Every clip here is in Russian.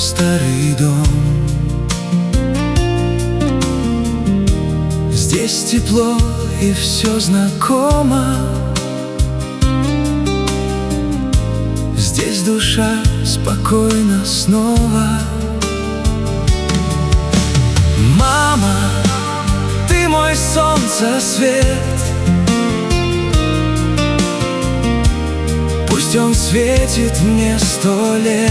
старый дом. Здесь тепло и все знакомо. Здесь душа спокойна снова. Мама, ты мой солнце свет. Пусть он светит мне 100 лет.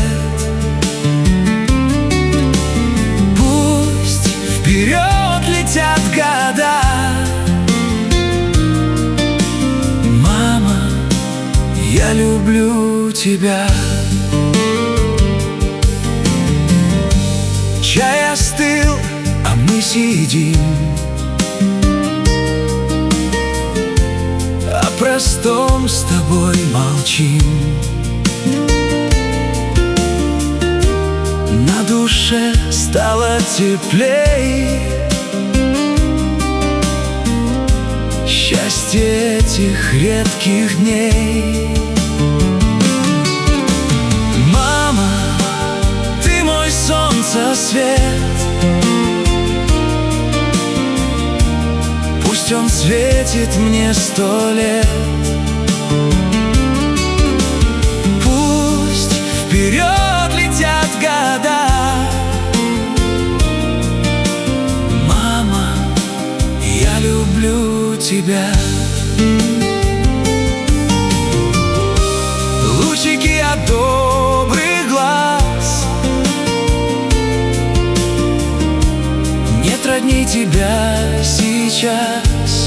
Пусть вперед летят года. Мама, я люблю тебя. Чай остыл, а мы сидим, о простом с тобой молчим. На душе стало теплей. Счастье этих редких дней. Мама, ты мой солнце свет. Пусть он светит мне 100 лет. Пусть вперед летят года. Мама, я люблю тебя. Лучики от добрых глаз. Нет родней тебя сейчас.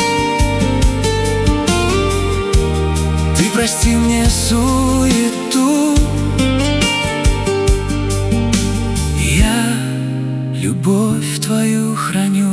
Ты прости мне суету. Я любовь твою храню.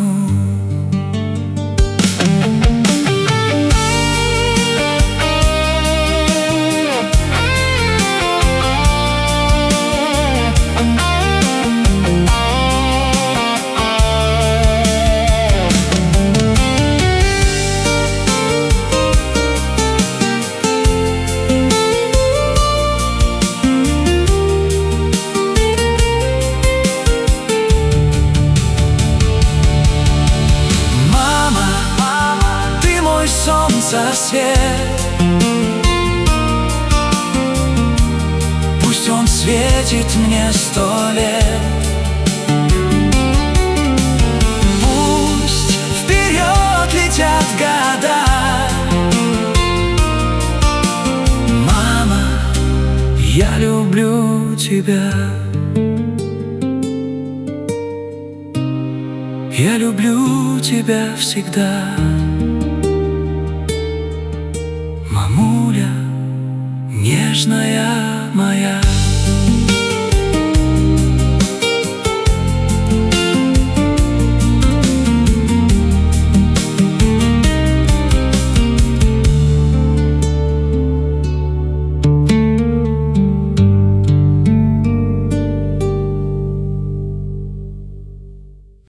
Солнце свет. Пусть он светит мне 100 лет. Пусть вперед летят года. Мама, я люблю тебя. Я люблю тебя всегда. Мамуля, нежная моя.